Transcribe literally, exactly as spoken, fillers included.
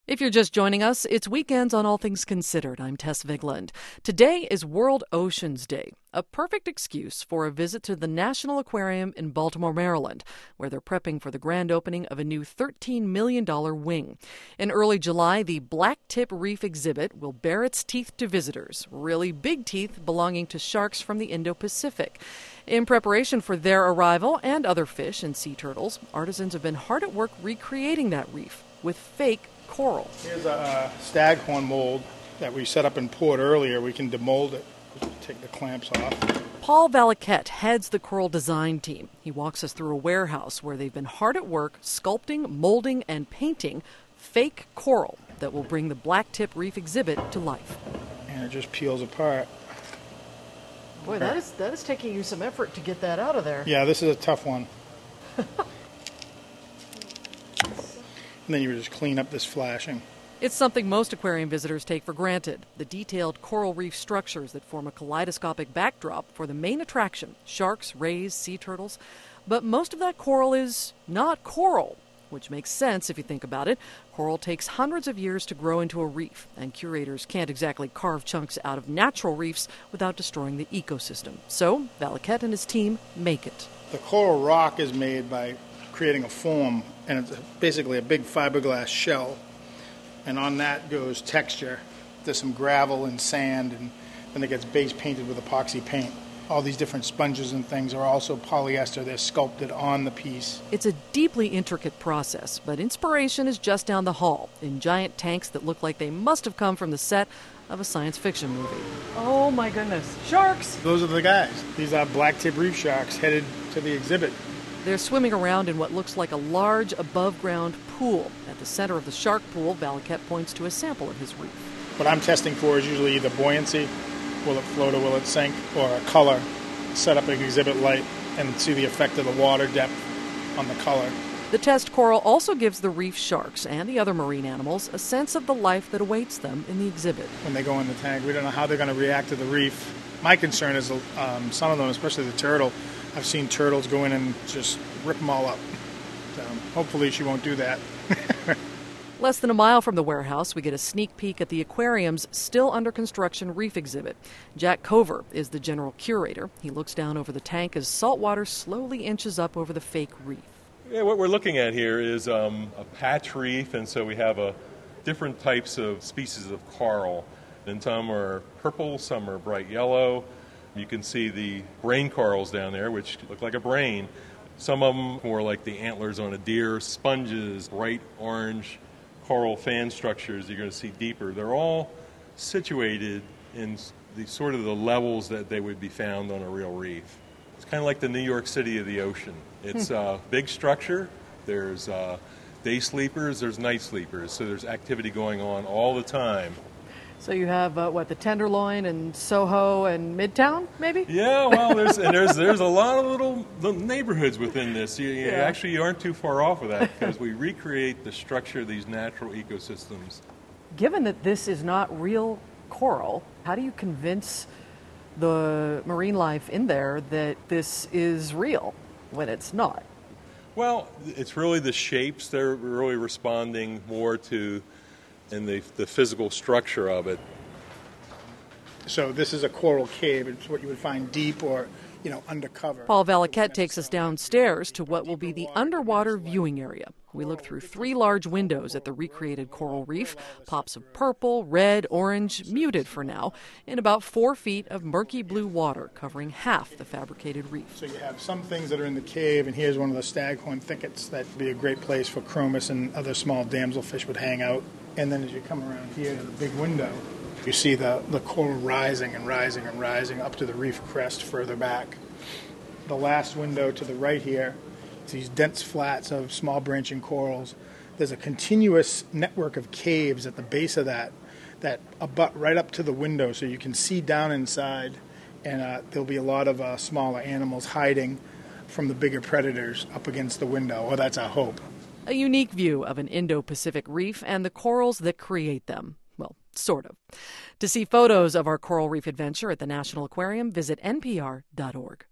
If you're just joining us, it's Weekends on All Things Considered. I'm Tess Vigland. Today is World Oceans Day, a perfect excuse for a visit to the National Aquarium in Baltimore, Maryland, where they're prepping for the grand opening of a new thirteen million dollars wing. In early July, the Black Tip Reef exhibit will bare its teeth to visitors, really big teeth belonging to sharks from the Indo-Pacific. In preparation for their arrival and other fish and sea turtles, artisans have been hard at work recreating that reef with fake coral. Here's a uh, staghorn mold that we set up and poured earlier. We can demold it. Take the clamps off. Paul Valiquette heads the coral design team. He walks us through a warehouse where they've been hard at work sculpting, molding, and painting fake coral that will bring the Black Tip Reef exhibit to life. And it just peels apart. Boy, that is that is taking you some effort to get that out of there. Yeah, this is a tough one. And then you just clean up this flashing. It's something most aquarium visitors take for granted, the detailed coral reef structures that form a kaleidoscopic backdrop for the main attraction, sharks, rays, sea turtles. But most of that coral is not coral, which makes sense if you think about it. Coral takes hundreds of years to grow into a reef, and curators can't exactly carve chunks out of natural reefs without destroying the ecosystem. So Valiquette and his team make it. The coral rock is made by creating a foam, and it's basically a big fiberglass shell. And on that goes texture. There's some gravel and sand, and then it gets base painted with epoxy paint. All these different sponges and things are also polyester. They're sculpted on the piece. It's a deeply intricate process, but inspiration is just down the hall in giant tanks that look like they must have come from the set of a science fiction movie. Oh my goodness, sharks! Those are the guys. These are black tip reef sharks headed to the exhibit. They're swimming around in what looks like a large above-ground pool. At the center of the shark pool, Valiquette points to a sample of his reef. What I'm testing for is usually either buoyancy, will it float or will it sink, or a color. Set up an exhibit light and see the effect of the water depth on the color. The test coral also gives the reef sharks and the other marine animals a sense of the life that awaits them in the exhibit. When they go in the tank, we don't know how they're going to react to the reef. My concern is um, some of them, especially the turtle, I've seen turtles go in and just rip them all up. So hopefully she won't do that. Less than a mile from the warehouse, we get a sneak peek at the aquarium's still under construction reef exhibit. Jack Cover is the general curator. He looks down over the tank as salt water slowly inches up over the fake reef. Yeah, what we're looking at here is um, a patch reef, and so we have a different types of species of coral. And some are purple, some are bright yellow. You can see the brain corals down there, which look like a brain. Some of them more like the antlers on a deer, sponges, bright orange coral fan structures you're going to see deeper. They're all situated in the sort of the levels that they would be found on a real reef. It's kind of like the New York City of the ocean. It's a big structure. There's uh, day sleepers, there's night sleepers, so there's activity going on all the time. So you have, uh, what, the Tenderloin and Soho and Midtown, maybe? Yeah, well, there's and there's there's a lot of little, little neighborhoods within this. You, you Yeah. actually you aren't too far off of that because we recreate the structure of these natural ecosystems. Given that this is not real coral, how do you convince the marine life in there that this is real when it's not? Well, it's really the shapes they're really responding more to and the, the physical structure of it. So this is a coral cave. It's what you would find deep or, you know, undercover. Paul Valiquette takes us downstairs to what will be the underwater viewing area. We look through three large windows at the recreated coral reef, pops of purple, red, orange, muted for now, in about four feet of murky blue water covering half the fabricated reef. So you have some things that are in the cave, and here's one of the staghorn thickets that would be a great place for chromis and other small damselfish would hang out. And then as you come around here to the big window, you see the, the coral rising and rising and rising up to the reef crest further back. The last window to the right here, these dense flats of small branching corals. There's a continuous network of caves at the base of that that abut right up to the window so you can see down inside, and uh, there'll be a lot of uh, smaller animals hiding from the bigger predators up against the window. Well, that's our hope. A unique view of an Indo-Pacific reef and the corals that create them. Well, sort of. To see photos of our coral reef adventure at the National Aquarium, visit N P R dot org.